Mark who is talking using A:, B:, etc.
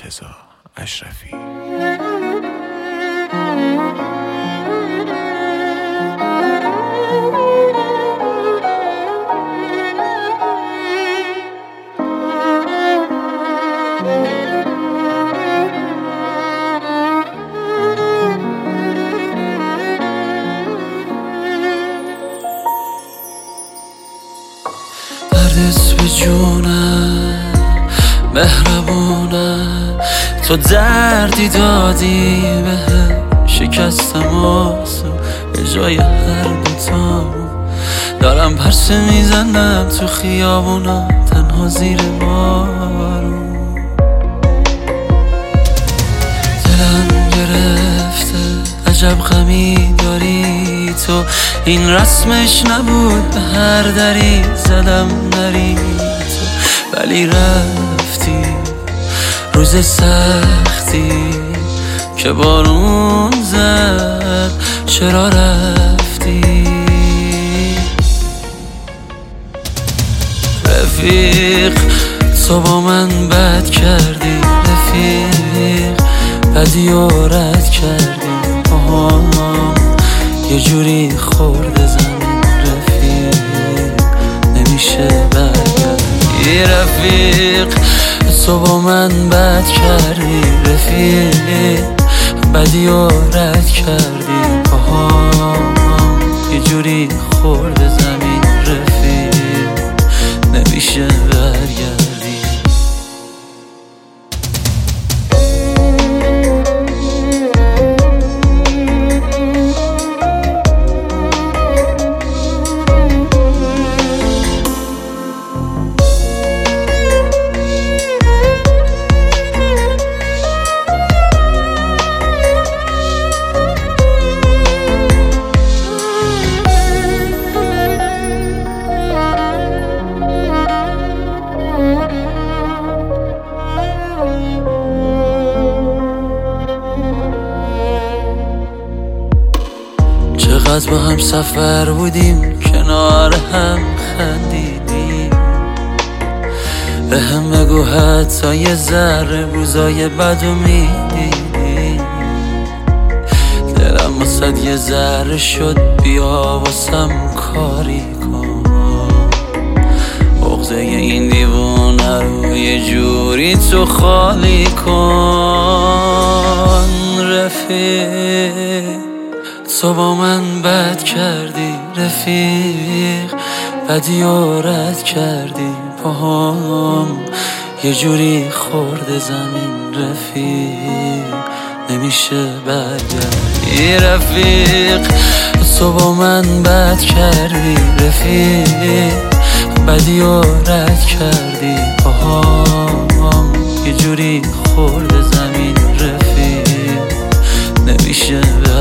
A: مرتضی اشرفی.
B: دردت به جونم مهربونم، تو دردی دادی بهم، شکستم آسو به جای هر دوتامون. دارم پرسه میزنم تو خیابونا تنها زیر بارون. دلم گرفته عجب غمی داری تو، این رسمش نبود به هر دری زدم نری تو، ولی رفتی روز سختی که بارون زد. چرا رفتی رفیق؟ تو با من بد کردی رفیق، بدی و رد کردی یه جوری خورده زمین رفیق، نمیشه برگردی رفیق. تو با من بد کردی رفیق، بدی و رد کردی یه جوری خورده زمین رفیق، نمیشه برگردی. چقدر با هم سفر بودیم، کنار هم خندیدیم. به هم بگو حتی یه ذره روزای بدو میدیدیم. دلم واسد یه ذره شد، بیا واسم کاری کن. عقده این دیوونه رو یه جوری تو خالی کن رفیق. تو با من بد کردی رفیق، بدی و رد کردی پاهم، یه جوری خورده زمین رفیق، نمیشه برگردی رفیق. تو با من بد کردی رفیق، بدی و رد کردی پاهم، یه جوری خورده زمین رفیق، نمیشه برگردی.